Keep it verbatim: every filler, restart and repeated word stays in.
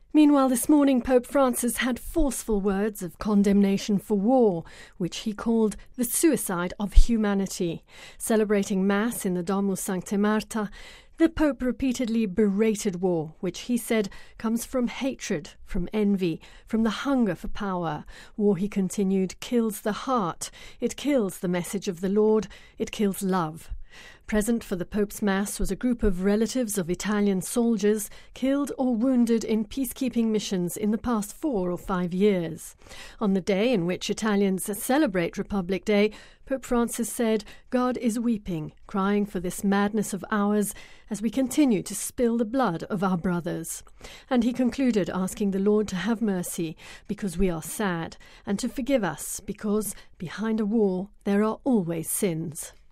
Meanwhile, this morning, Pope Francis had forceful words of condemnation for war, which he called the suicide of humanity. Celebrating Mass in the Domus Sancta Marta, the Pope repeatedly berated war, which he said comes from hatred, from envy, from the hunger for power. War, he continued, kills the heart. It kills the message of the Lord. It kills love. Present for the Pope's Mass was a group of relatives of Italian soldiers killed or wounded in peacekeeping missions in the past four or five years. On the day in which Italians celebrate Republic Day, Pope Francis said, "God is weeping, crying for this madness of ours as we continue to spill the blood of our brothers." And he concluded asking the Lord to have mercy because we are sad, and to forgive us because behind a war there are always sins.